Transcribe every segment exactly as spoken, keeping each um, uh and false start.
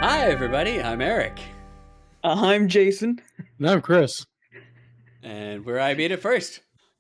Hi, everybody. I'm Eric. Uh, I'm Jason. And I'm Chris. And we're I Beat It First.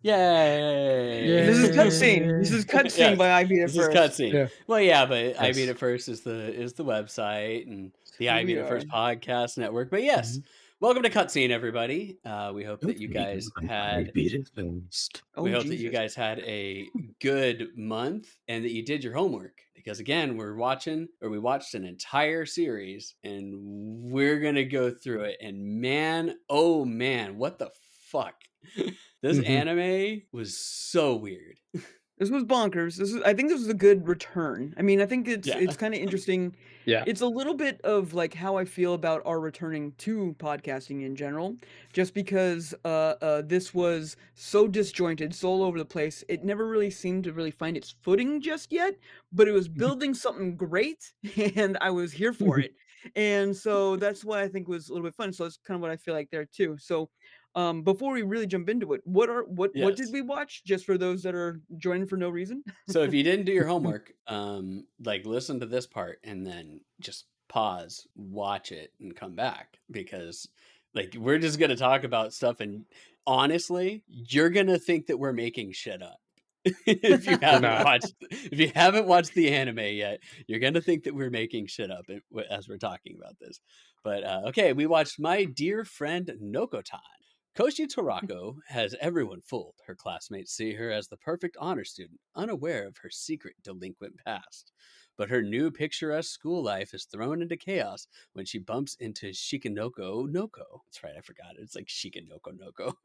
Yay! Yay. This is cutscene. This is cutscene Yes, by I Beat It This is First. cutscene. Yeah. Well, yeah, but I Yes. Beat It First is the is the website and the Who I Beat we It First are. podcast network. But yes, Mhm. welcome to Cutscene, everybody. Uh, we hope that you guys had. beat it first. Oh, we hope Jesus. that you guys had a good month and that you did your homework. Because again, we're watching or we watched an entire series and we're gonna go through it. And man, oh man, what the fuck? This Mhm. anime was so weird. This was bonkers. This is. I think this was a good return. I mean, I think it's Yeah. it's kind of interesting. Yeah. It's a little bit of like how I feel about our returning to podcasting in general, just because uh, uh, this was so disjointed, so all over the place. It never really seemed to really find its footing just yet, but it was building something great, and I was here for it. And so that's why I think was a little bit fun. So that's kind of what I feel like there too. So um, before we really jump into it, what are what what did Yes. we watch? Just for those that are joining for no reason. So if you didn't do your homework, um, like listen to this part and then just pause, watch it, and come back because like we're just gonna talk about stuff and honestly, you're gonna think that we're making shit up. if you haven't not. watched if you haven't watched the anime yet, you're gonna think that we're making shit up as we're talking about this. But uh, okay, we watched My Dear Friend Nokotan. Koshi Torako has everyone fooled. Her classmates see her as the perfect honor student, unaware of her secret delinquent past. But her new picturesque school life is thrown into chaos when she bumps into Shikinoko Noko. That's right, I forgot it. It's like Shikinoko Noko.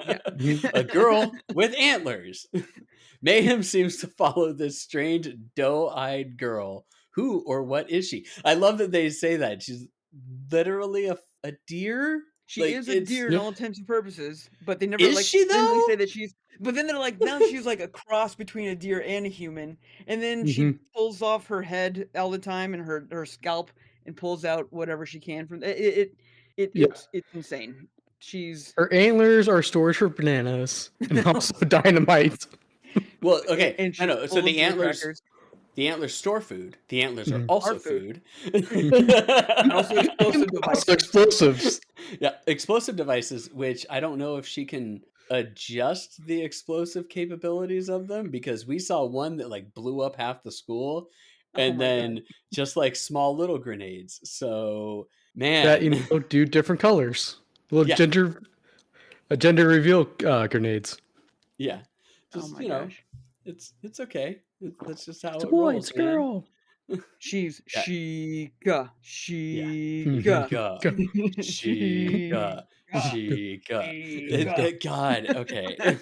A girl with antlers. Mayhem seems to follow this strange doe-eyed girl. Who or what is she? I love that they say that. She's literally a, a deer. She Like, is a it's- deer in Yeah. all intents and purposes, but they never Is like. she, Then they though? say that she's. But then they're like, now she's like a cross between a deer and a human, and then she Mhm. pulls off her head all the time and her her scalp and pulls out whatever she can from it. It, it, it Yeah. it's it's insane. She's Her antlers are storage for bananas and also dynamite. Well, okay, and I know. she's So full of the deer antlers, crackers. the antlers store food. The antlers are Mhm. also Are food. food. And also explosive Also devices. explosives. Yeah, explosive devices, which I don't know if she can adjust the explosive capabilities of them because we saw one that like blew up half the school and Oh my then God. just like small little grenades. So, man. That, you know, do different colors. Little Yeah. gender, a gender reveal uh, grenades. Yeah. Oh Just, my you know, gosh. it's it's okay. It- That's just how It's a it boy, rolls, it's a man. girl. She's Yeah. Chica. Chica. Chica. Chica. Chica. Chica. It- Chica. it- God, okay.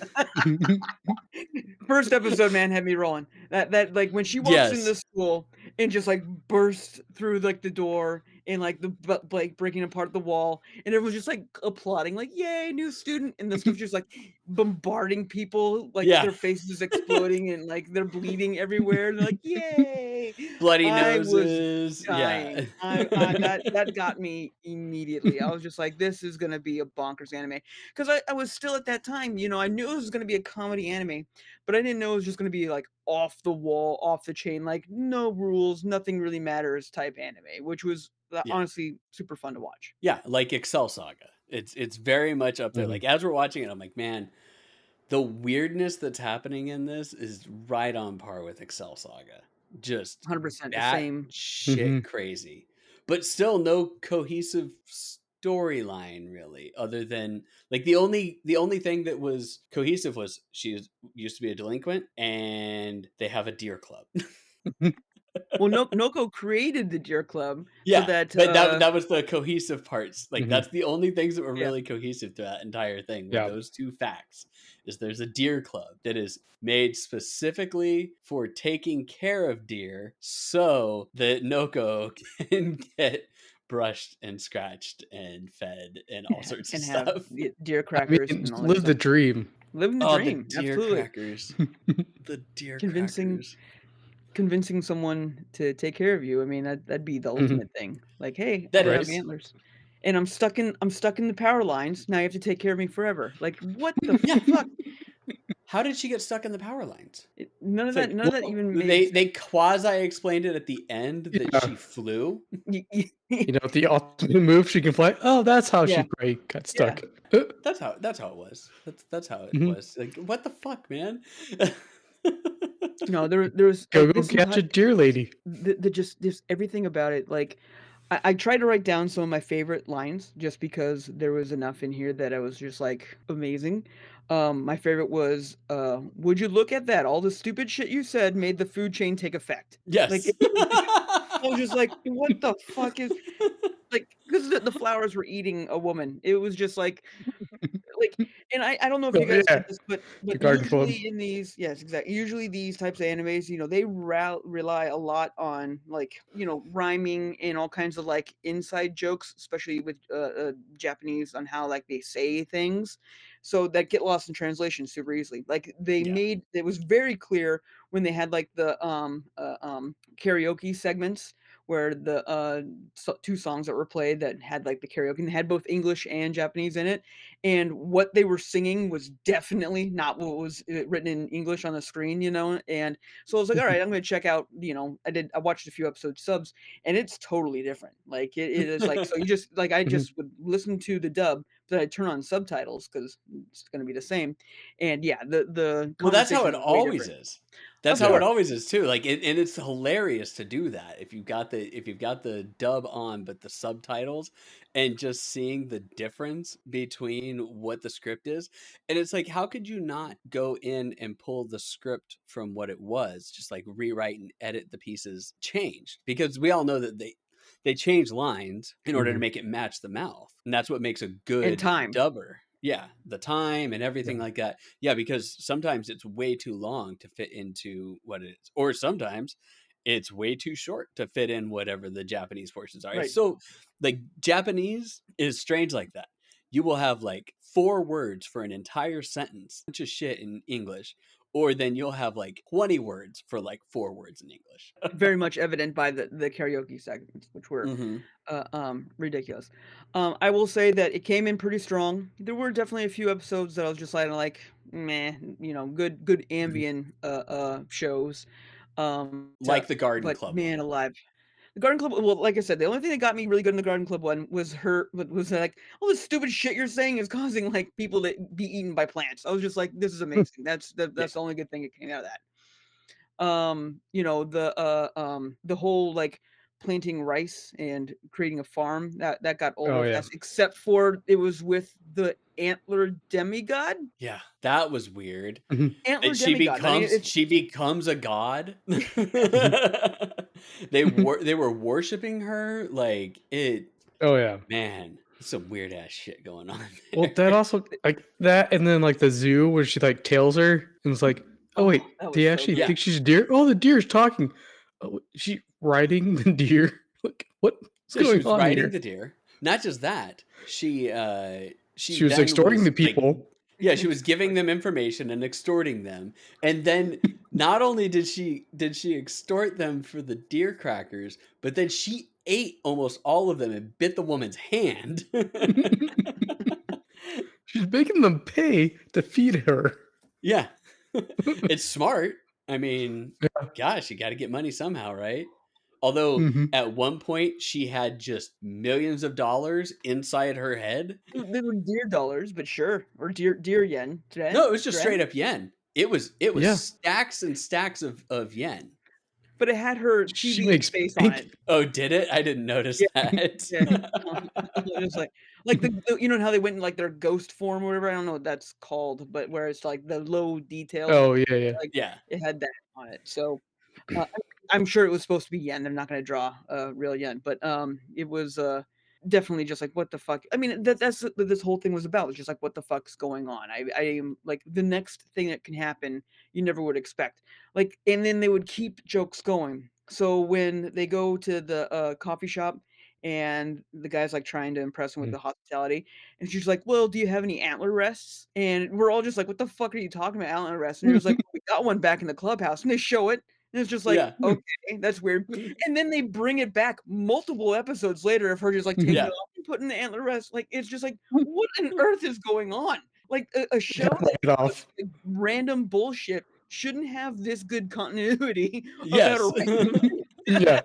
First episode, man, had me rolling. That that like when she walks in Yes. the school and just like bursts through like the door and like the bu- like breaking apart the wall, and everyone's just like applauding, like "Yay, new student!" And the school's just like bombarding people, like Yeah. their faces exploding and like they're bleeding everywhere. And they're like "Yay!" Bloody I was noses. dying. Yeah. I, I that that got me immediately. I was just like, this is gonna be a bonkers anime. Because I, I was still at that time, you know, I knew it was gonna be a comedy anime, but I didn't know it was just gonna be like off the wall, off the chain, like no rules, nothing really matters type anime, which was uh, Yeah. honestly super fun to watch. Yeah, like Excel Saga. It's it's very much up there. Mhm. Like as we're watching it, I'm like, man, the weirdness that's happening in this is right on par with Excel Saga. Just one hundred percent the that same. shit Mhm. crazy, but still no cohesive storyline really. Other than like the only the only thing that was cohesive was she was, used to be a delinquent, and they have a deer club. Well, no, Noko created the Deer Club Yeah, so that but that uh, that was the cohesive parts. Like Mhm. that's the only things that were Yeah. really cohesive to that entire thing. Were Yeah. those two facts? Is there's a deer club that is made specifically for taking care of deer, so that Noko can get brushed and scratched and fed and all sorts and of have stuff. the deer I crackers mean, and all that live the stuff. dream. Living the Oh, dream, the deer absolutely. crackers. The deer Convincing- crackers. Convincing someone to take care of you. I mean, that that'd be the Mhm. ultimate thing. Like, hey, That I have is. antlers, and I'm stuck in I'm stuck in the power lines. Now you have to take care of me forever. Like, what the Yeah. fuck? How did she get stuck in the power lines? It, none of It's that. like, None of that Well, even made. they sense. they quasi explained it at the end that Yeah. she flew. Y- y- You know, the ultimate move, she can fly. Oh, that's how Yeah. she probably got Yeah. stuck. Uh, That's how that's how it was. That's that's how it Mhm. was. Like, what the fuck, man? No, there there was Go like go this catch a entire deer lady. the, the just just everything about it. Like I, I tried to write down some of my favorite lines just because there was enough in here that I was just like amazing. Um, my favorite was, uh, "Would you look at that? All the stupid shit you said made the food chain take effect." Like Yes. it was just, I was just like, "What the fuck is?" Like because the, the flowers were eating a woman. It was just like like and I I don't know if Oh, you guys yeah. did this, but The but garden club. usually in these yes, exactly. Usually these types of animes, you know, they rel rely a lot on like, you know, rhyming and all kinds of like inside jokes, especially with uh, uh Japanese on how like they say things. So that get lost in translation super easily. Like they Yeah. made it was very clear when they had like the um uh, um karaoke segments where the uh so, two songs that were played that had like the karaoke and they had both English and Japanese in it, and what they were singing was definitely not what was uh, written in English on the screen, you know. And so I was like, all right, I'm going to check out. You know, I did. I watched a few episodes subs, and it's totally different. Like it, it is like so. You just like I Mhm. just would listen to the dub, but I turn on subtitles because it's going to be the same. And yeah, the the Well, that's how conversation it was way always different. is. That's Of how it course, always is too. Like, it, and it's hilarious to do that if you've got the if you've got the dub on but the subtitles, and just seeing the difference between what the script is. And it's like, how could you not go in and pull the script from what it was, just like rewrite and edit the pieces changed? Because we all know that they they change lines in order to Mhm. make it match the mouth, and that's what makes a and good time. dubber. Yeah, the time and everything Yeah. like that. Yeah, because sometimes it's way too long to fit into what it is, or sometimes it's way too short to fit in whatever the Japanese portions are. It's Right. so like Japanese is strange like that. You will have like four words for an entire sentence, bunch of shit in English, or then you'll have like twenty words for like four words in English. Very much evident by the the karaoke segments, which were hmm uh, um, ridiculous. Um, I will say that it came in pretty strong. There were definitely a few episodes that I was just like, like, meh, you know, good, good Mhm. ambient uh, uh, shows. Um, Like to, the Garden but Club man, one. alive, the Garden Club. Well, like I said, the only thing that got me really good in the Garden Club one was her. Was was like all the stupid shit you're saying is causing like people to be eaten by plants. I was just like, this is amazing. That's that, Yeah. that's the only good thing that came out of that. Um, you know, the uh um the whole like planting rice and creating a farm that that got old Oh real yeah. fast, except for it was with the antler demigod. Yeah, that was weird. Mhm. Antler And she demigod. I mean, becomes it's she becomes a god. Mhm. they were they were worshiping her like it. Oh yeah. Man, some weird ass shit going on Well, there. that also like that, and then like the zoo where she like tails her and it's like, oh wait, oh, that do was you so actually good. Yeah, think she's a deer? Oh, the deer's talking. Oh, is she riding the deer? Like, what's yeah. She going was on riding here? the deer. Not just that, she uh she She was then extorting the was like, people. yeah, she was giving them information and extorting them. And then not only did she did she extort them for the deer crackers, but then she ate almost all of them and bit the woman's hand. She's making them pay to feed her. Yeah. It's smart. I mean, Yeah. gosh, you got to get money somehow, right? Although hmm at one point she had just millions of dollars inside her head. They were deer dollars, but sure, or deer deer yen. No, Dren, it was just Dren. straight up yen. It was it was Yeah. stacks and stacks of, of yen. But it had her She T V makes face on bank. it. Oh, did it? I didn't notice Yeah, that. yeah. It was like like the, the you know how they went in like their ghost form or whatever. I don't know what that's called, but where it's like the low detail, Oh yeah, yeah. like Yeah. it had that on it. So uh, I'm I'm sure it was supposed to be yen. They're not going to draw uh, real yen, but um, it was uh definitely just like what the fuck. I mean, that that's what this whole thing was about. It's just like what the fuck's going on. I I am like the next thing that can happen you never would expect. Like, and then they would keep jokes going. So when they go to the uh, coffee shop and the guy's like trying to impress him with Mhm. the hospitality, and she's like, "Well, do you have any antler rests?" And we're all just like, "What the fuck are you talking about, antler rests?" And he was like, "We got one back in the clubhouse," and they show it, and it's just like, Yeah. "Okay, that's weird." And then they bring it back multiple episodes later of her just like taking Mhm. it Yeah. off and putting the antler rest. Like it's just like, what on earth is going on? Like a, a show Gotta knock that it was off. like random bullshit shouldn't have this good continuity about Yes. a random Yeah.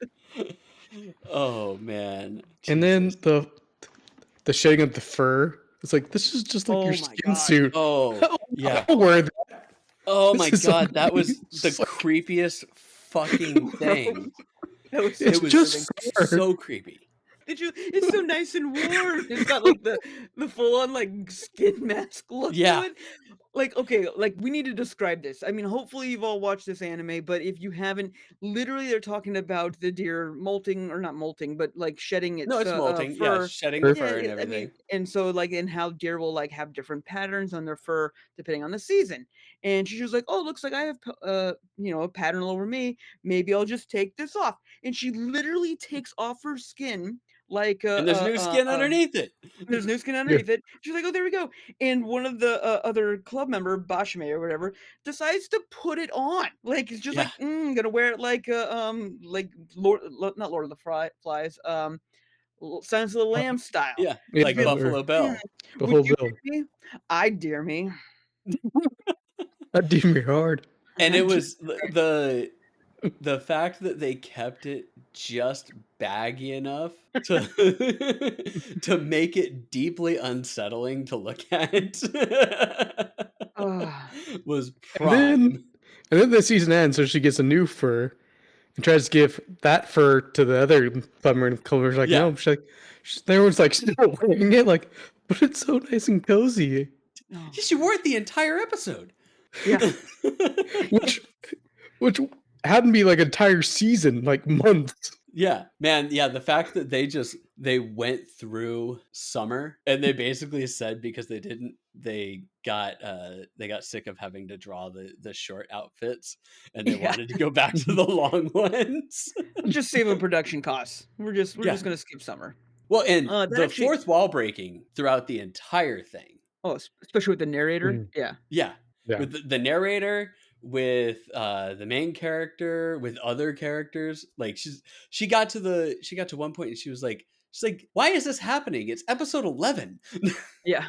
Oh man. And then Jesus. the the shedding of the fur. It's like this is just like Oh your my skin God. suit. Oh yeah. I'll wear that. Oh This my is so god, that was it's the just like, creepiest fucking thing. That was so it's It was just disturbing. fur. so creepy. Did you? It's so nice and warm. It's got like the the full on like skin mask look Yeah. to it. Like okay, like we need to describe this. I mean, hopefully you've all watched this anime, but if you haven't, literally they're talking about the deer molting or not molting, but like shedding No, its it's uh, uh, molting. Yeah, fur. shedding the Fur. fur and Yeah, I mean, everything. and so like, and how deer will like have different patterns on their fur depending on the season. And she was like, "Oh, looks like I have p- uh, you know, a pattern all over me. Maybe I'll just take this off." And she literally takes off her skin like uh, And there's uh, new uh, skin uh underneath it. there's no skin Yeah. underneath it. She's like, "Oh, there we go." And one of the uh, other club member, Bashime or whatever, decides to put it on. Like it's just Yeah. like, mm, gonna wear it like uh, um like Lord, Lo- not Lord of the Fly, Flies, um, L- Silence of the Lamb style. Yeah. Yeah, Like Be like, Buffalo or Bell. "Mm, the would whole you bill. dare me? I dare me. That did me hard. And I it dare was the the the fact that they kept it just baggy enough to to make it deeply unsettling to look at Ugh. was And then prime. and then the season ends, so she gets a new fur and tries to give that fur to the other bummer and Culver's like, Yeah. no. She's like she's, everyone's like still wearing it, like, but it's so nice and cozy. Oh. She wore it the entire episode. Yeah. Which which had to be like an entire season, like months. Yeah, man. Yeah, the fact that they just they went through summer and they basically said because they didn't they got uh they got sick of having to draw the the short outfits and they Yeah. wanted to go back to the long ones. Just saving production costs. We're just we're Yeah. just gonna skip summer. Well, and Uh, that the actually. fourth wall breaking throughout the entire thing. Oh, es- especially with the narrator. Mm. Yeah. Yeah, Yeah. with the, the narrator, with uh the main character, with other characters. Like she's she got to the she got to one point and she was like she's like, why is this happening? It's episode eleven. Yeah.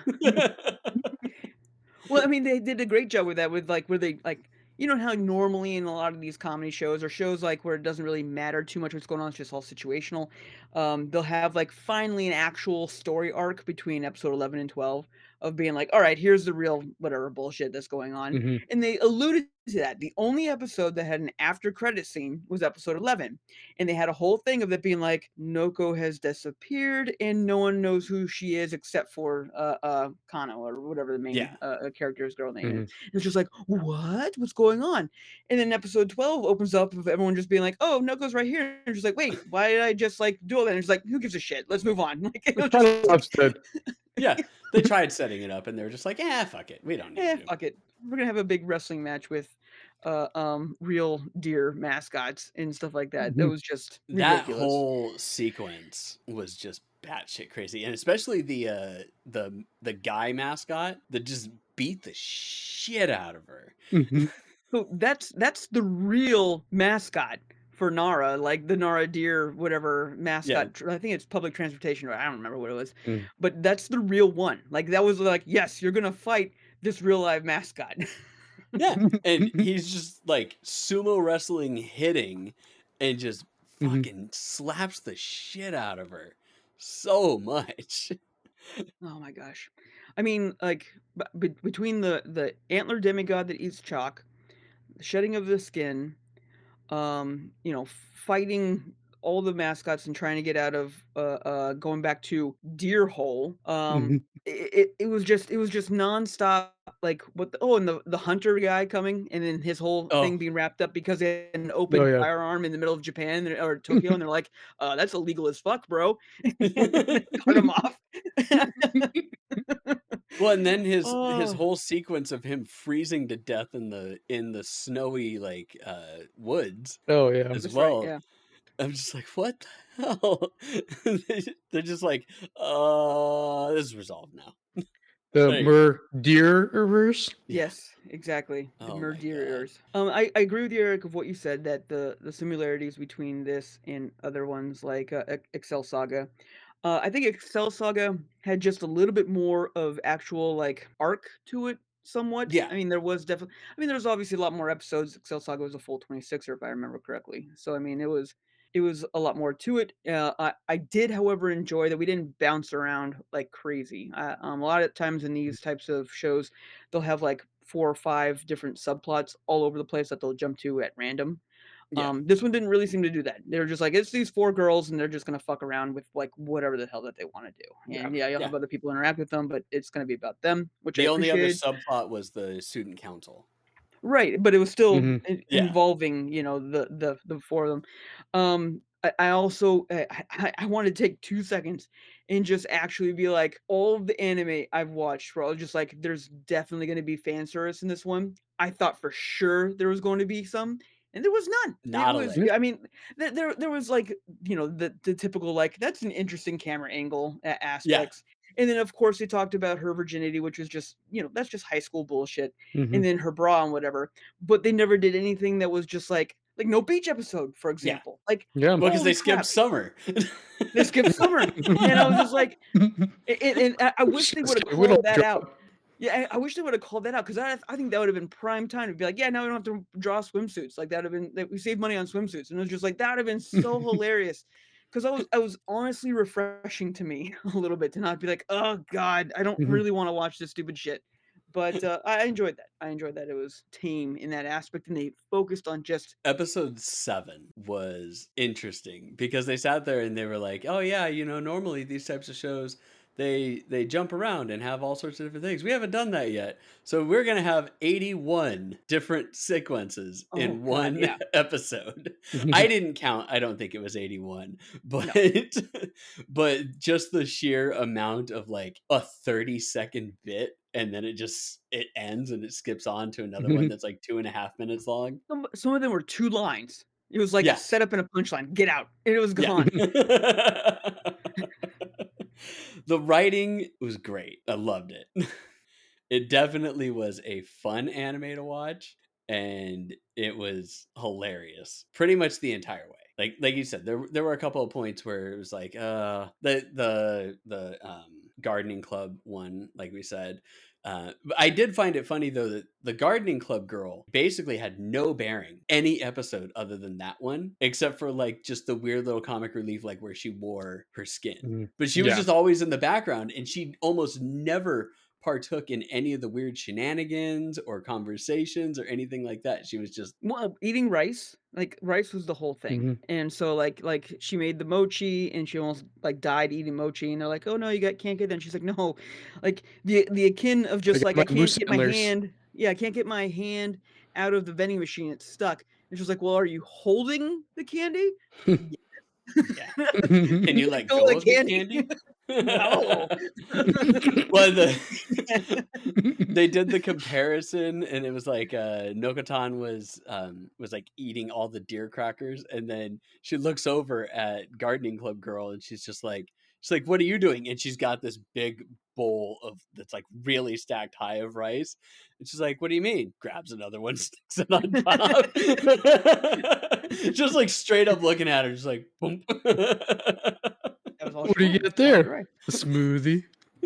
Well, I mean, they did a great job with that. With like, where they like, you know how normally in a lot of these comedy shows or shows like where it doesn't really matter too much what's going on, it's just all situational. Um, they'll have like finally an actual story arc between episode eleven and twelve of being like, all right, here's the real whatever bullshit that's going on, Mhm. and they alluded to that. The only episode that had an after credit scene was episode eleven, and they had a whole thing of it being like Noko has disappeared and no one knows who she is except for uh uh Kano or whatever the main Yeah. uh, uh, character's girl name is. Mhm. It's just like, what? What's going on? And then episode twelve opens up of everyone just being like, oh, Noko's right here. And just like, wait, why did I just like do all that? And it's like, who gives a shit? Let's move on. Like, it was Kind just of like, upset. Yeah, they tried setting it up and they were just like, eh, fuck it. We don't need eh, to. fuck it. We're gonna have a big wrestling match with uh um real deer mascots and stuff like that. That Mhm. was just That ridiculous. whole sequence was just batshit crazy. And especially the uh the the guy mascot that just beat the shit out of her. Mhm. So that's that's the real mascot for Nara, like the Nara deer, whatever mascot. tr- I think it's public transportation, or I don't remember what it was, Mm. but that's the real one. Like that was like, yes, you're gonna fight this real live mascot. Yeah. And he's just like sumo wrestling hitting and just Mhm. fucking slaps the shit out of her so much. Oh my gosh. I mean, like b- be- between the the antler demigod that eats chalk, the shedding of the skin, um, you know, fighting all the mascots and trying to get out of uh, uh going back to Deer Hole. Um, Mhm. it, it, it was just it was just nonstop. Like what? The, oh, and the the hunter guy coming, and then his whole thing Oh, being wrapped up because he had an Oh open yeah. firearm in the middle of Japan and- or Tokyo, and they're like, uh, "That's illegal as fuck, bro." They cut him off. well, and then his his Oh, whole sequence of him freezing to death in the in the snowy like uh woods Oh yeah. as that's right. well. Yeah. I'm just like, what the hell? They- They're just like, uh, this is resolved now. The There you go. mer deer reverse. Yeah. Yes, exactly. The Oh my god. Murderers. Um, I, I agree with you, Eric, of what you said that the the similarities between this and other ones like uh, Ex- Excel Saga. Uh, I think Excel Saga had just a little bit more of actual, like, arc to it somewhat. Yeah. I mean, there was definitely I mean, there was obviously a lot more episodes. Excel Saga was a full twenty-six-er, if I remember correctly. So, I mean, it was it was a lot more to it. Uh, I I did, however, enjoy that we didn't bounce around like crazy. Uh, um, a lot of times in these types of shows, they'll have, like, four or five different subplots all over the place that they'll jump to at random. Yeah. Um, this one didn't really seem to do that. They were just like, "It's these four girls, and they're just gonna fuck around with, like, whatever the hell that they wanna do." Yeah. And, yeah, you'll Yeah. have other people interact with them, but it's gonna be about them, which I The only other appreciated. subplot was the student council. Right, but it was still Mhm. in Yeah. involving, you know, the the the four of them. Um, I I also, uh, I I I wanna take two seconds and just actually be like, all of the anime I've watched where I was just like, "There's definitely gonna be fan service in this one." I thought for sure there was going to be some, and there was none. It Not a was lick. I mean, there there there was, like, you know, the the typical, like, "That's an interesting camera angle" a Yeah. aspects. And then, of course, they talked about her virginity, which was just, you know, that's just high school bullshit, and Mhm. then her bra and whatever, but they never did anything that was just like like no beach episode, for Yeah. example. Like, Yeah. Well, 'cause they holy skipped crap, summer. they skipped summer, and I was just like a and and I I wish they would've Shit, we don't called that draw- out. Yeah, I I wish they would've called that out 'cause I I think that would've been prime time to be like, "Yeah, now we don't have to draw swimsuits." Like, that'd have been that we saved money on swimsuits, and it was just like, that would've been so hilarious. 'Cause I was I was honestly refreshing to me a little bit to not be like, "Oh god, I don't Mhm. really wanna watch this stupid shit." But, uh, I I enjoyed that. I enjoyed that it was tame in that aspect, and they focused on just Episode seven was interesting because they sat there and they were like, "Oh, yeah, you know, normally these types of shows, they they jump around and have all sorts of different things. We haven't done that yet. So we're gonna have eighty-one different sequences Oh in god, one yeah. episode." I didn't count. I don't think it was eighty-one, but No. but just the sheer amount of, like, a thirty-second bit, and then it just it ends and it skips on to another one that's, like, two and a half minutes long. Some some of them were two lines. It was like, Yeah. "Set up in a punchline, get out," and it was Yeah. gone. The writing was great. I loved it. It definitely was a fun anime to watch, and it was hilarious pretty much the entire way. Like like you said, there there were a couple of points where it was like, uh, the the the, um, gardening club one, like we said. Uh, but I did find it funny, though, that the gardening club girl basically had no bearing any episode other than that one, except for, like, just the weird little comic relief, like, where she wore her skin. Mhm. But she was Yeah. just always in the background, and she almost never partook in any of the weird shenanigans or conversations or anything like that. She was just Well, eating rice, like, rice was the whole thing, Mhm. and so, like like, she made the mochi, and she almost, like, died eating mochi, and they're like, "Oh, no, you got can't get that," and she's like, "No." Like, the the akin of I just, got like, my "I can't moose get my antlers. hand" Yeah, "I can't get my hand out of the vending machine, it's stuck." And she's like, "Well, are you holding the candy?" "Yes." Yeah. Can you let "Go go of of the the candy." candy? "No." Well, the they did the comparison, and it was like, uh, Nokotan was, um, was, like, eating all the deer crackers, and then she looks over at gardening club girl, and she's just like she's like, "What are you doing?" And she's got this big bowl of that's, like, really stacked high of rice, and she's like, "What do you mean?" Grabs another one, sticks it on top. Just, like, straight up looking at her, just like, "Boom." That was all What she do you wanted, get quality there? rice. A smoothie.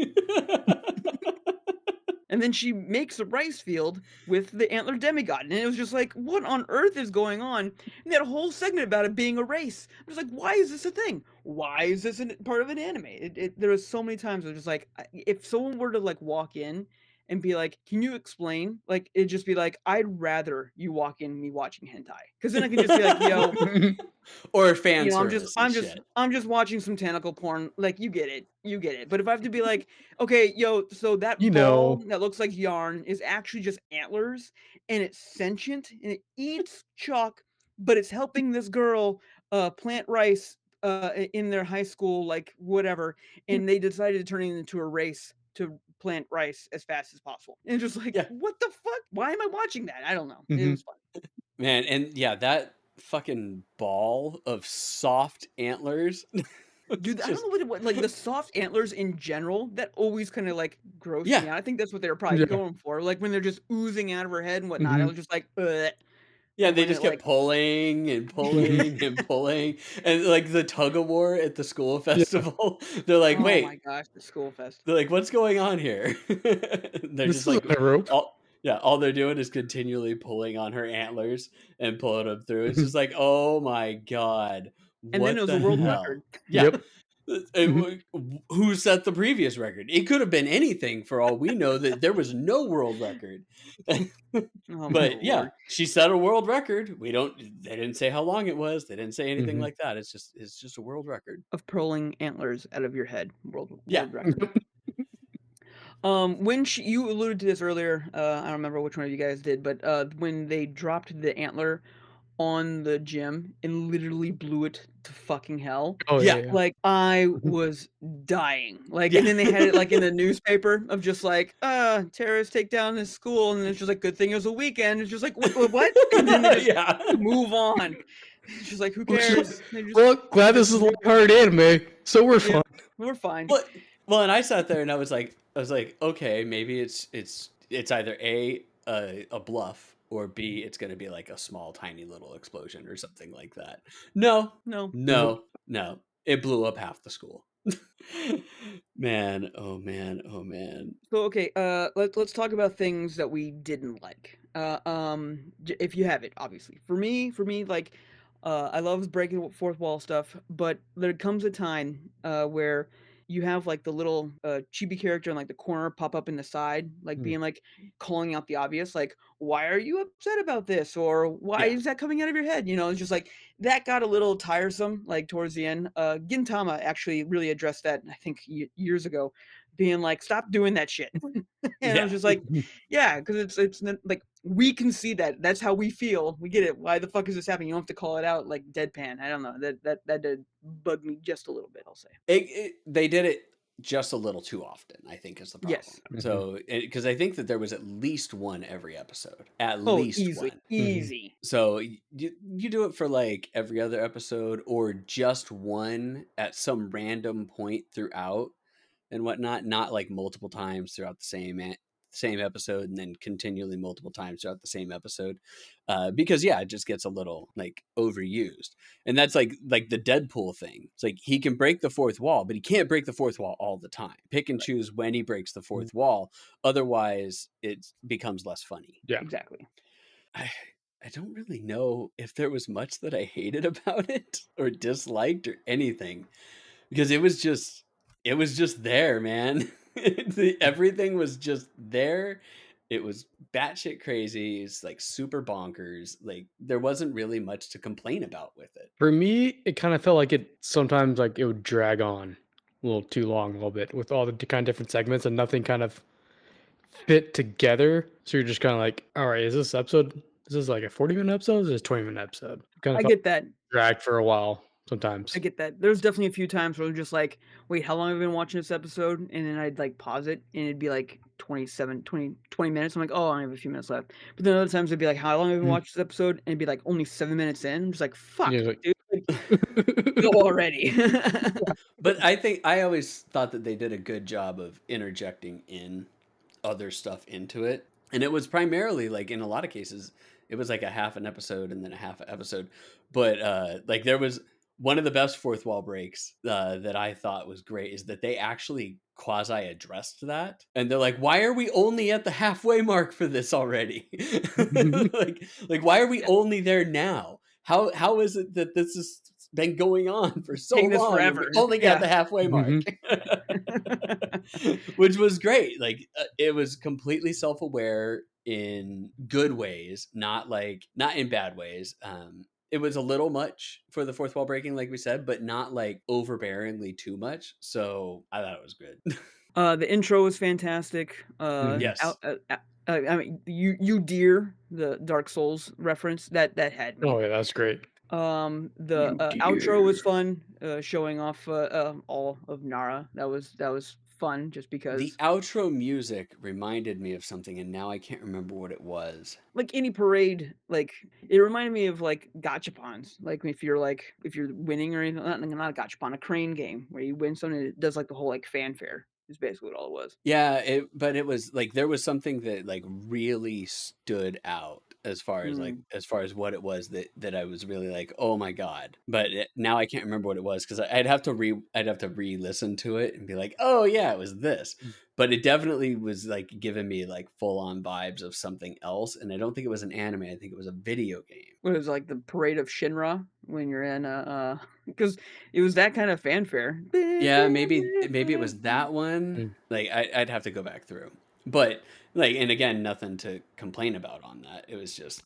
And then she makes a rice field with the antler demigod, and it was just like, "What on earth is going on?" And they had a whole segment about it being a race. I was like, "Why is this a thing? Why is this an part of an anime?" It it there was so many times where just like, I if someone were to, like, walk in and be like, "Can you explain?" Like, it'd just be like, "I'd rather you walk in me watching hentai." 'Cause then I can just be like, "Yo" Or fan you know, I'm just service and I'm just shit. I'm just watching some tentacle porn, like, you get it, you get it. But if I have to be like, "Okay, yo, so You that ball know. that looks like yarn is actually just antlers, and it's sentient, and it eats chalk, but it's helping this girl, uh, plant rice, uh, I in their high school, like, whatever, and they decided to turn it into a race to plant rice as fast as possible." And just like, Yeah. "What the fuck? Why am I watching that?" I don't know. It Mhm. was fun. Man, and yeah, that fucking ball of soft antlers was Dude, I don't just know what it was, like, the soft antlers in general, that always kinda, like, grossed Yeah. me out. I think that's what they were probably Yeah. going for, like, when they're just oozing out of her head and whatnot, I Mhm. was just like, "Ugh." Yeah, and they when just it kept like pulling and pulling and pulling, and like the tug of war at the school Yeah. festival. They're like, oh my wait, gosh, the school fest. they're like, what's going on here? They're This just like, isn't a rope. all yeah, all they're doing is continually pulling on her antlers and pulling them through. It's just like, oh my god, And then it what was a the world hell? record. Yeah. Yep. Uh, it w- who set the previous record? It could have been anything for all we know. That there was no world record. Oh my But yeah, lord. she set a world record. We don't. They didn't say how long it was. They didn't say anything Mhm. like that. It's just. It's just a world record. Of pulling antlers out of your head. World Yeah. world record. Um, when she, you alluded to this earlier, uh, I don't remember which one of you guys did, but uh, when they dropped the antler on the gym and literally blew it to fucking hell, Oh Yeah. yeah, yeah. like I Mhm. was dying. Like, Yeah. and then they had it like in the newspaper of just like, uh, terrorists take down this school, and it's just like, good thing it was a weekend. It's just like, what? what? And then they just yeah. move on. It's just like, who Which is- cares? They just, Well, glad this is lighthearted anime, so we're Yeah. fine. we're fine. Well, well, and I sat there and I was like, I was like, okay, maybe it's it's it's either a a, a bluff or B, it's going to be like a small, tiny little explosion or something like that. No, No. no, no. It blew up half the school. Man, oh man, oh man. So okay, uh, let's let's talk about things that we didn't like. Uh, um, j- if you have it, obviously. For me, for me, like, uh, I love breaking w- fourth wall stuff, but there comes a time uh, where you have like the little uh, chibi character in like the corner pop up in the side, like Mm. being like calling out the obvious, like, "Why are you upset about this?" or "Why Yeah. is that coming out of your head?" You know, it's just like that got a little tiresome, like towards the end. Uh, Gintama actually really addressed that, I think, y- years ago, being like, "Stop doing that shit." And I was Yeah. just like, yeah, because it's it's n- like we can see that. That's how we feel. We get it. Why the fuck is this happening? You don't have to call it out like deadpan. I don't know. That that that did bug me just a little bit. I'll say. It, it, they did it just a little too often, I think, is the problem. Yes. Mhm. So, because I think that there was at least one every episode, at Oh, least easily, one. easy. So y- you you do it for like every other episode, or just one at some random point throughout and whatnot, not like multiple times throughout the same a- same episode, and then continually multiple times throughout the same episode, uh, because yeah, it just gets a little like overused, and that's like like the Deadpool thing. It's like he can break the fourth wall, but he can't break the fourth wall all the time. Pick and choose when he breaks the fourth wall, otherwise it becomes less funny. Yeah. Exactly. I I don't really know if there was much that I hated about it or disliked or anything, because it was just it was just there, man. The- everything was just there. It was batshit crazy. It's like super bonkers. Like there wasn't really much to complain about with it. For me, it kind of felt like it sometimes like it would drag on a little too long, a little bit with all the d- kind of different segments and nothing kind of fit together. So you're just kind of like, all right, is this episode? Is this like a forty minute episode? Or is this a twenty minute episode? Kind of I felt get that. drag for a while sometimes. I get that. There's definitely a few times where I'm just like, wait, how long have I been watching this episode? And then I'd like pause it and it'd be like twenty-seven, twenty, twenty minutes. I'm like, oh, I have a few minutes left. But then other times it'd be like, how long have I been Mhm. watching this episode? And it'd be like only seven minutes in. I'm just like, fuck, Yeah, like- dude, like, go already. But I think I always thought that they did a good job of interjecting in other stuff into it. And it was primarily like in a lot of cases, it was like a half an episode and then a half an episode. But uh like there was one of the best fourth wall breaks uh, that I thought was great is that they actually quasi addressed that. And they're like, why are we only at the halfway mark for this already? like like why are we only there now? How how is it that this has been going on for so Taking this long? and we forever. only got Yeah. the halfway mark. Which was great. Like uh, it was completely self-aware in good ways, not like not in bad ways. Um it was a little much for the fourth wall breaking, like we said, but not like overbearingly too much. So I thought it was good. Uh, the intro was fantastic. Uh, Yes. out, uh, uh, I mean, you you dear the Dark Souls reference that that had me. Oh yeah, that's great. Um, the You uh, outro was dear. fun, uh, showing off uh, um, all of Nara. That was that was fun, just The because outro music reminded me of something, and now I can't remember what it was. like any parade, like it reminded me of like gachapons. Like if you're like if you're winning or anything, not, not a gachapon, a crane game where you win something, it does like the whole like fanfare. Is basically what all it was. Yeah, it, but it was like there was something that like really stood out as far as like Mm. as far as what it was that that I was really like, oh my god. But it, now I can't remember what it was because I'd have to re I'd have to re-listen to it and be like, oh yeah, it was this. But it definitely was like giving me like full on vibes of something else. And I don't think it was an anime. I think it was a video game. What it was like the Parade of Shinra when you're in uh because it was that kind of fanfare. Yeah, maybe maybe it was that one. Mm. Like I, I'd have to go back through. But like, and again, nothing to complain about on that. It was just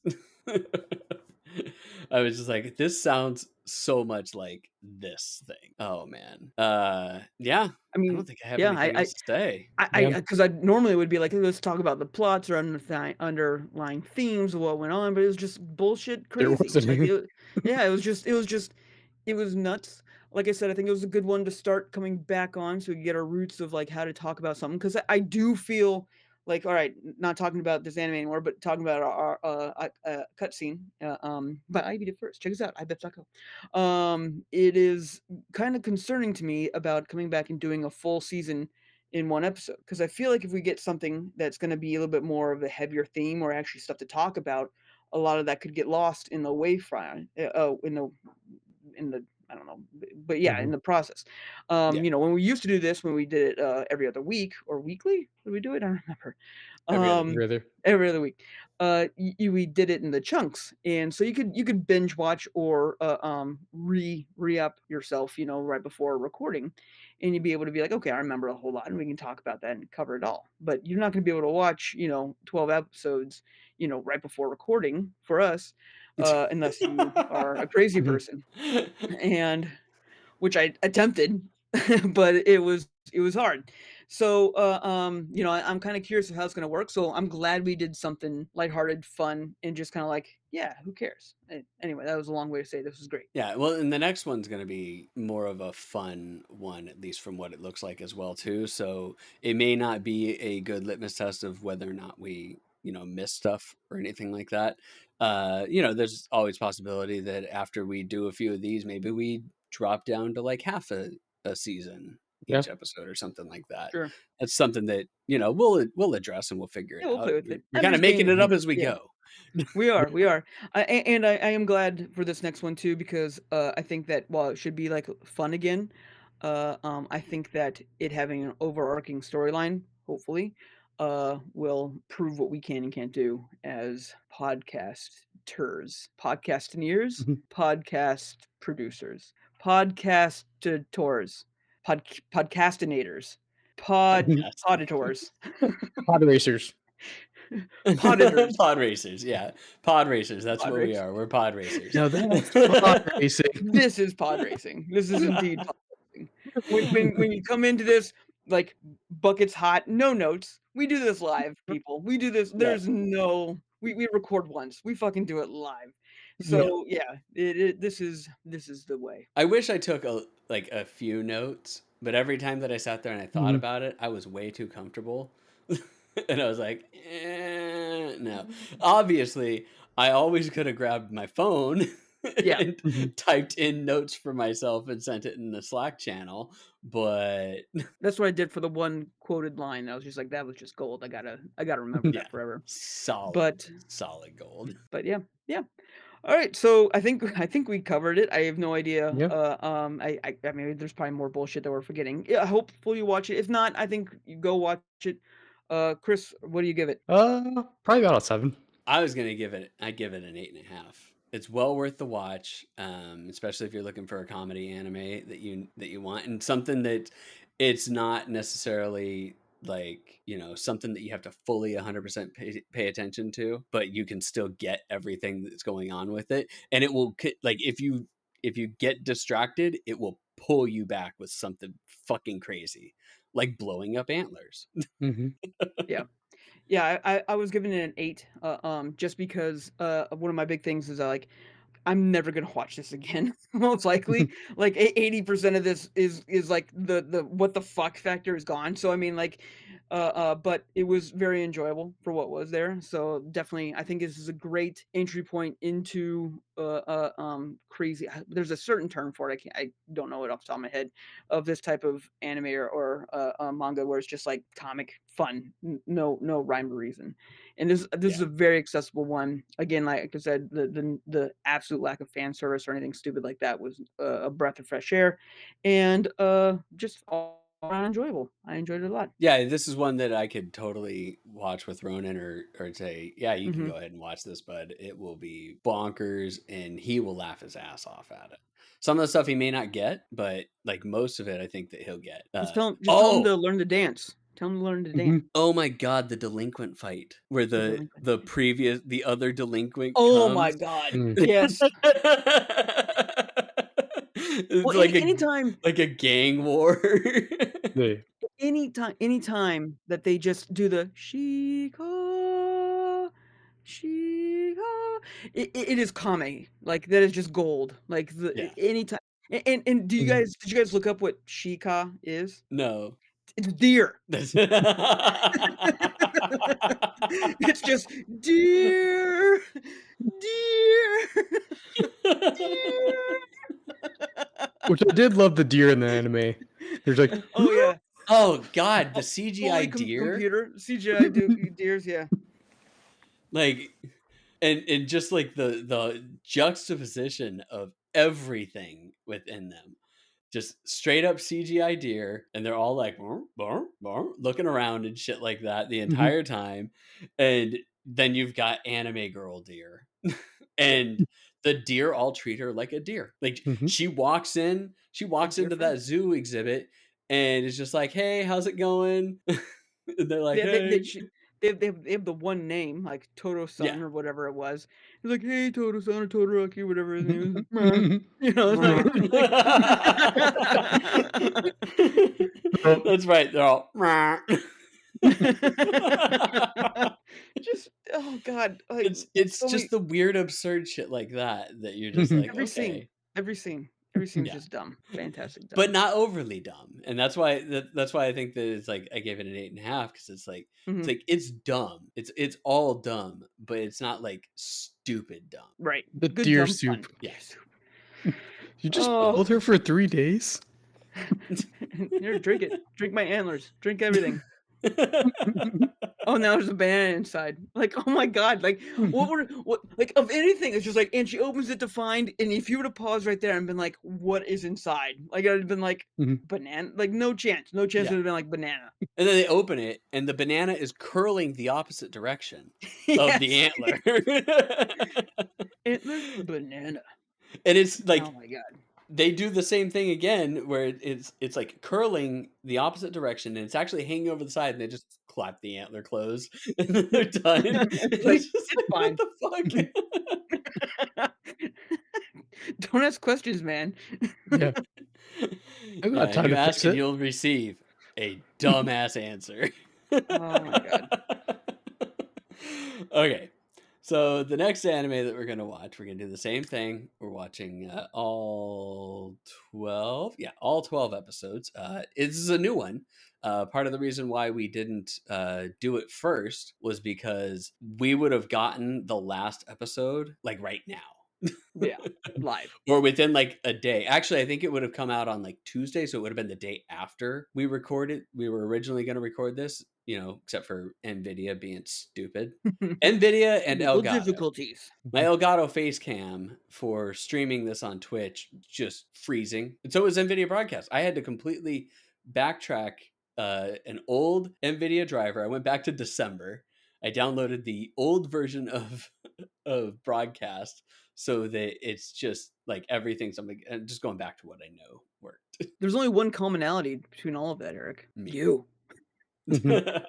I was just like, this sounds so much like this thing. Oh man. Uh yeah. I I mean, don't think I have yeah, anything I, I else to say. I, I, Yeah. because I normally would be like, let's talk about the plots or underlying underlying themes of what went on, but it was just bullshit There crazy. wasn't Like, any. it, yeah, it was just, it was just, it was nuts. Like I said, I think it was a good one to start coming back on, so we can get our roots of like how to talk about something. Because I, I do feel like, all right, n- not talking about this anime anymore, but talking about our, our uh, uh, cutscene. Uh, um, but I beat it first. Check us out. I bet Taco. Um, it is kind of concerning to me about coming back and doing a full season in one episode because I feel like if we get something that's going to be a little bit more of a heavier theme or actually stuff to talk about, a lot of that could get lost in the wayfind. Uh, oh, in the in the I don't know, b- but yeah, in Mhm. the process. Yeah. Um, you know, when we used to do this, when we did it uh, every other week or weekly, did we do it? I don't remember. Every other week. Um, Rather. every other week. Uh, y- y- we did it in the chunks, and so you could you could binge watch or uh, um re re up yourself, you know, right before recording, and you'd be able to be like, okay, I remember a whole lot, and we can talk about that and cover it all. But you're not going to be able to watch, you know, twelve episodes, you know, right before recording for us, uh, unless you are a crazy Mhm. person, and which I attempted, but it was it was hard. So uh, um, you know, I, I'm kind of curious of how it's gonna work. So I'm glad we did something lighthearted, fun, and just kind of like, yeah, who cares? Eh, Anyway, that was a long way to say this was great. Yeah, well, and the next one's going to be more of a fun one, at least from what it looks like as well, too. So it may not be a good litmus test of whether or not we, you know, miss stuff or anything like that. Uh, you know, there's always possibility that after we do a few of these, maybe we drop down to like half a, a season Yeah. each episode or something like that. Sure. That's something that, you know, we'll we'll address and we'll figure it Yeah, we'll out. play with We're, it. we're I'm kind of just making it being, up as we yeah. go. We are, we are, I, a- and I, I am glad for this next one too because uh, I think that while it should be like fun again, uh, um, I think that it having an overarching storyline, hopefully, uh, will prove what we can and can't do as podcasters, podcastineers, Mhm. podcast producers, podcastors, pod podcastinators, pod Podcast. auditors, Pod racers. poditors, Pod racers, yeah. Pod racers. That's pod what we race. are. We're pod racers. Now that's pod racing. This is pod racing. This is indeed pod racing. When when when you come into this, like, buckets hot, no notes. We do this live, people. We do this. Yeah. There's no we we record once. We fucking do it live. Yeah. So yeah, it, it this is this is the way. I wish I took a like a few notes, but every time that I sat there and I thought Mhm. about it, I was way too comfortable. And I was like, eh, no. Obviously, I always could have grabbed my phone Yeah. and Mhm. typed in notes for myself and sent it in the Slack channel, but That's what I did for the one quoted line. I was just like, that was just gold. I gotta I gotta remember yeah, that forever. solid, But solid gold. but yeah, yeah. All right, so I think I think we covered it. I have no idea. Yeah. Uh, um, I, I I mean, there's probably more bullshit that we're forgetting. Yeah, hopefully you watch it. If not, I think you go watch it. Uh, Chris, what do you give it? Uh, probably about a seven. I was gonna give it. I give it an eight and a half. It's well worth the watch, um, especially if you're looking for a comedy anime that you that you want, and something that it's not necessarily like you know something that you have to fully one hundred percent pay, pay attention to, but you can still get everything that's going on with it, and it will ki- like if you if you get distracted, it will pull you back with something fucking crazy, like blowing up antlers. Mm-hmm. Yeah, yeah. I, I I was giving it an eight. Uh, um, just because uh one of my big things is I like I'm never gonna watch this again, most likely. Like, eight eighty percent of this is is, like, the the what the fuck factor is gone, so, I mean, like, uh uh, but it was very enjoyable for what was there, so definitely, I think this is a great entry point into, uh uh, um, crazy uh, there's a certain term for it, I can't I don't know it off the top of my head, of this type of anime or or, uh, uh, manga where it's just, like, comic fun, n no no rhyme or reason. And this this is Yeah. a very accessible one. Again, like I said, the the the absolute lack of fan service or anything stupid like that was a, a breath of fresh air, and uh, just all around enjoyable. I enjoyed it a lot. Yeah, this is one that I could totally watch with Ronan or or say, yeah, you can hmm go ahead and watch this, bud. It will be bonkers and he will laugh his ass off at it. Some of the stuff he may not get, but like most of it I think that he'll get. Just Uh tell him, just tell him oh, to learn to dance. Tell him to learn to dance. Mhm. oh my god, the delinquent fight where The the delinquent the fight. previous the other delinquent Oh my comes. god! Mm. Yes. It's Well, like any a anytime, like a gang war. Yeah. anytime, anytime that they just do the Shika, Shika, it, it, it is kame. Like that is just gold. Like the Yeah. anytime. And, and and do you Mhm. guys did you guys look up what Shika is? No. It's deer. That's It's just deer, deer, deer. Which I did love the deer in the anime. There's like, Oh yeah, Oh god, the Fu- C G I fully com- deer, computer C G I do deers. Yeah. like, and and just like the the juxtaposition of everything within them, just straight up C G I deer, and they're all like "Burr, burr, burr," looking around and shit like that the Mhm. entire time, and then you've got anime girl deer, and the deer all treat her like a deer. Like Mhm. she walks in, she walks deer into friend. that zoo exhibit, and it's just like, "Hey, how's it going?" And they're like, They they they, "Hey." sh- they, have, they, have, they have the one name like Toto-san Yeah. or whatever it was. He's like, hey Toto-san or Todoroki, whatever his name is. "Meh." You know, it's like, it's That's right. They're all. like just oh god, like it's it's so just many, the weird, absurd shit like that that you're just like, every scene, okay, every scene, every scene is yeah, just dumb, fantastic dumb. but not overly dumb, and that's why that, that's why I think that it's like I gave it an eight and a half because it's like it's Mhm. like it's dumb. It's it's all dumb, but it's not like stupid dumb. Right, The good deer dumb soup. fun. Yeah. Deer soup. You just Oh, boiled her for three days? here, drink it. Drink my antlers. Drink everything. Oh, now there's a banana inside. Like, oh my god, like what would what like of anything, it's just like, and she opens it to find, and if you would have paused right there and been like, what is inside? Like I'd have been like, Mhm. banana, like no chance. No chance Yeah. it would have been like banana. And then they open it, and the banana is curling the opposite direction of the Yes. antler. Antler banana. And it's like Oh my god. they do the same thing again, where it- it's it's like curling the opposite direction, and it's actually hanging over the side, and they just clap the antler closed, and then they're done. It's It's like, just it's like, fine. what the fuck? Don't ask questions, man. Yeah. I got Yeah, time you to ask fix and it. you'll receive a dumbass answer. Oh my god. Okay, so the next anime that we're gonna watch, we're gonna do the same thing. We're watching uh, all twelve, yeah, all twelve episodes. Uh, this is a new one. Uh, part of the reason why we didn't uh, do it first was because we would have gotten the last episode like right now. Yeah, live. Or within like a day. Actually, I think it would have come out on like Tuesday, so it would have been the day after we recorded. We were originally going to record this, you know, except for Nvidia being stupid. Nvidia and Technical Elgato. difficulties. My Elgato face cam for streaming this on Twitch just freezing. And so was Nvidia Broadcast. I had to completely backtrack uh, an old Nvidia driver. I went back to December. I downloaded the old version of of Broadcast so that it's just like everything's something, and just going back to what I know worked. There's only one commonality between all of that, Eric. Me. You. Mhm.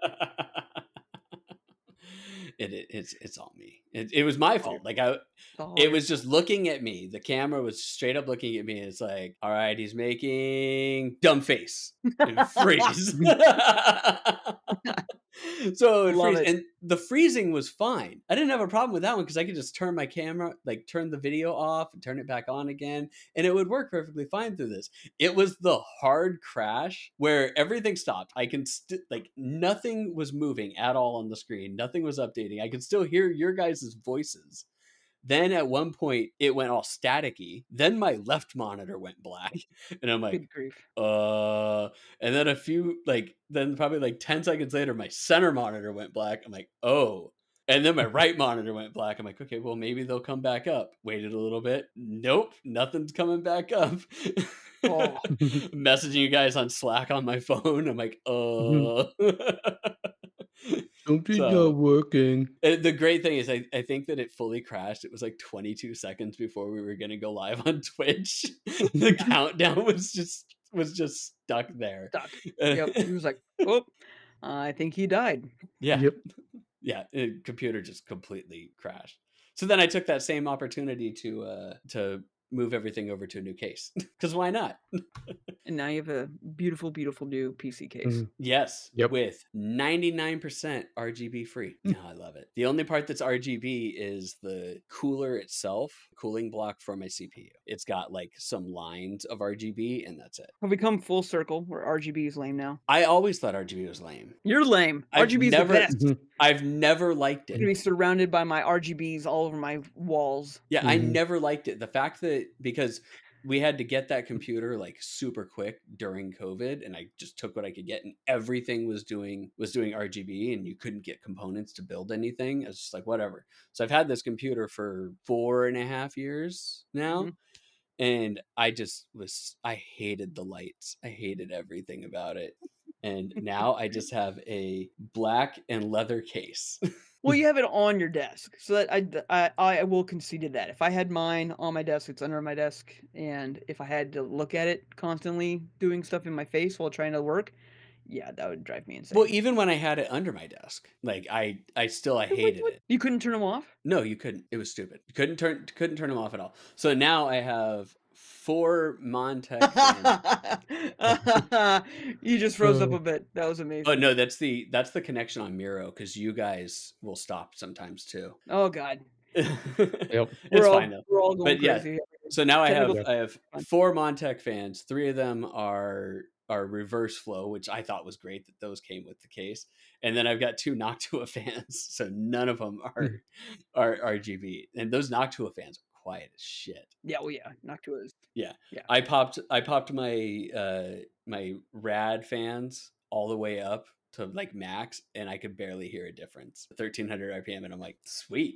it, it it's it's all me. It, it was my fault. Like I, Oh, it was just looking at me. The camera was straight up looking at me. And it's like, all right, he's making dumb face and freeze. So it would Love freeze, it. and the freezing was fine. I didn't have a problem with that one because I could just turn my camera, like turn the video off and turn it back on again, and it would work perfectly fine through this. It was the hard crash where everything stopped. I can st- like nothing was moving at all on the screen. Nothing was updating. I could still hear your guys' voices. Then at one point it went all staticky. Then my left monitor went black, and I'm like, Good grief. uh, and then a few like then probably like ten seconds later, my center monitor went black. I'm like, oh. And then my right monitor went black. I'm like, okay, well maybe they'll come back up. Waited a little bit. Nope, nothing's coming back up. Oh, Messaging you guys on Slack on my phone. I'm like, uh. Something's So- not working. Uh, The great thing is, I, I think that it fully crashed. It was like twenty-two seconds before we were going to go live on Twitch. The countdown was just was just stuck there. stuck. Yep. He was like, "Oh, I think he died." Yeah, Yep. yeah. The computer just completely crashed. So then I took that same opportunity to uh, to move everything over to a new case because why not? And now you have a beautiful, beautiful new P C case. Mhm. Yes, Yep. with ninety-nine percent R G B free. Mm. Oh, I love it. The only part that's R G B is the cooler itself, cooling block for my C P U. It's got like some lines of R G B and that's it. Have we come full circle where R G B is lame now? I always thought R G B was lame. You're lame. I've R G B is never- the best. Mhm. I've never liked I'm gonna be it. surrounded by my R G Bs all over my walls. Yeah, I Mhm. never liked it. The fact that because we had to get that computer like super quick during COVID, and I just took what I could get, and everything was doing was doing R G B, and you couldn't get components to build anything. I was just like, whatever. So I've had this computer for four and a half years now. Mhm. And I just was I hated the lights. I hated everything about it. And now I just have a black and leather case. Well, you have it on your desk, so that I, d- I, I will concede to that. If I had mine on my desk, it's under my desk, and if I had to look at it constantly doing stuff in my face while trying to work, yeah, that would drive me insane. Well, even when I had it under my desk, like I I still I Wait, hated what? it. You couldn't turn them off? No, you couldn't. It was stupid. You couldn't turn couldn't turn them off at all. So now I have four Montech fans. You just froze up Oh. a bit. That was amazing. Oh no, that's the that's the connection on Miro because you guys will stop sometimes too. Oh God, Yep. It's we're all fine though. we're all going But yeah, crazy. So now I have Technical- I have Fun. four Montech fans. Three of them are are reverse flow, which I thought was great that those came with the case. And then I've got two Noctua fans, so none of them are are R G B. And those Noctua fans are quiet as shit. Yeah, well, yeah, Noctua is. I popped I popped my uh my rad fans all the way up to like max, and I could barely hear a difference. thirteen hundred R P M, and I'm like, sweet.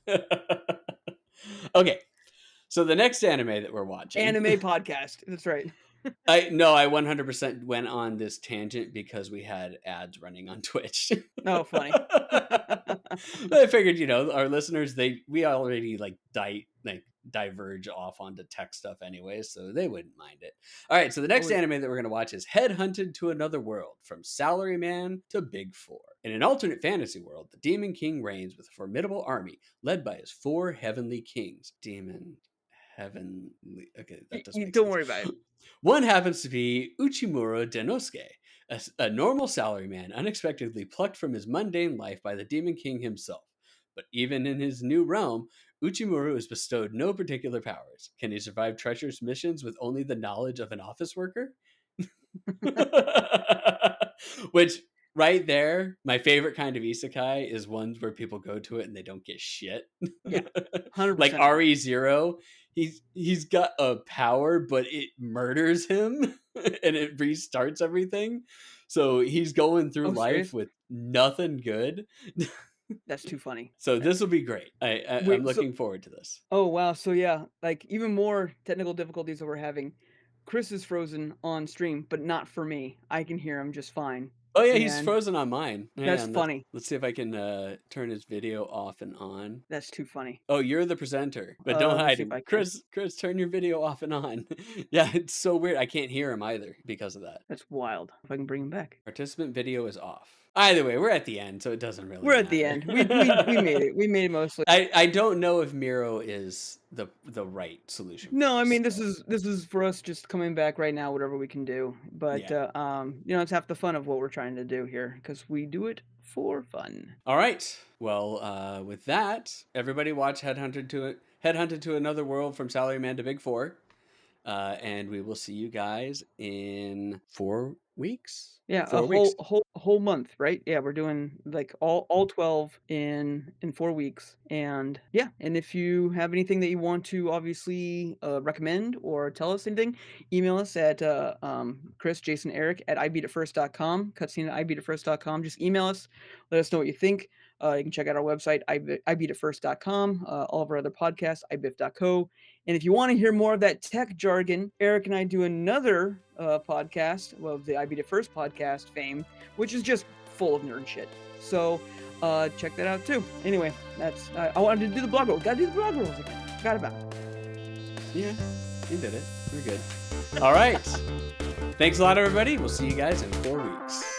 Okay. So the next anime that we're watching, Anime podcast. That's right. I no, I one hundred percent went on this tangent because we had ads running on Twitch. Oh, funny. I figured, you know, our listeners, they we already like di- like diverge off onto tech stuff anyway, so they wouldn't mind it. All right, so the next Oh, yeah. anime that we're going to watch is Headhunted to Another World, from Salaryman to Big Four. In an alternate fantasy world, the Demon King reigns with a formidable army led by his four heavenly kings. Demon Heavenly. Okay, that doesn't You- make don't sense. worry about it. One happens to be Uchimura Denosuke, a, s- a normal salaryman unexpectedly plucked from his mundane life by the Demon King himself. But even in his new realm, Uchimura is bestowed no particular powers. Can he survive treacherous missions with only the knowledge of an office worker? Which, right there, my favorite kind of isekai is ones where people go to it and they don't get shit. Yeah, one hundred Like percent. R E Zero, he's he's got a power, but it murders him and it restarts everything. So he's going through Oh, life serious? with nothing good. That's too funny. So this will be great. I, I Wait, I'm so- looking forward to this. Oh wow, so yeah, like even more technical difficulties that we're having. Chris is frozen on stream, but not for me. I can hear him just fine. Oh yeah, he's And frozen on mine. Hang That's on, let's- funny. Let's see if I can uh, turn his video off and on. That's too funny. Oh, you're the presenter, but Uh, don't let me hide see if him. I can. Chris, Chris, turn your video off and on. Yeah, it's so weird. I can't hear him either because of that. That's wild. If I can bring him back. Participant video is off. Either way, we're at the end, so it doesn't really We're at the matter. end. We, we we made it. We made it mostly. I, I don't know if Miro is the the right solution. for No, I us, mean this so. is this is for us just coming back right now, whatever we can do. But Yeah. uh, um, you know, it's half the fun of what we're trying to do here because we do it for fun. All right. Well, uh, with that, everybody watch Headhunted to Headhunted to Another World from Salaryman to Big Four, uh, and we will see you guys in four weeks. Yeah, four a weeks. whole whole whole month, right? Yeah, we're doing like all all twelve in in four weeks, and yeah. And if you have anything that you want to obviously uh, recommend or tell us anything, email us at uh, um, Chris, Jason, Eric at I beat it first dot com, cutscene at I beat it first dot com. Just email us, let us know what you think. Uh, you can check out our website, I beat it first dot com, uh, all of our other podcasts, I B I F dot co. And if you want to hear more of that tech jargon, Eric and I do another uh, podcast of the I Beat It First podcast fame, which is just full of nerd shit. So uh, check that out too. Anyway, that's uh, I wanted to do the blog roll. Gotta do the blog rolls again. Forgot about it. Yeah, you did it. We're good. All right. Thanks a lot, everybody. We'll see you guys in four weeks.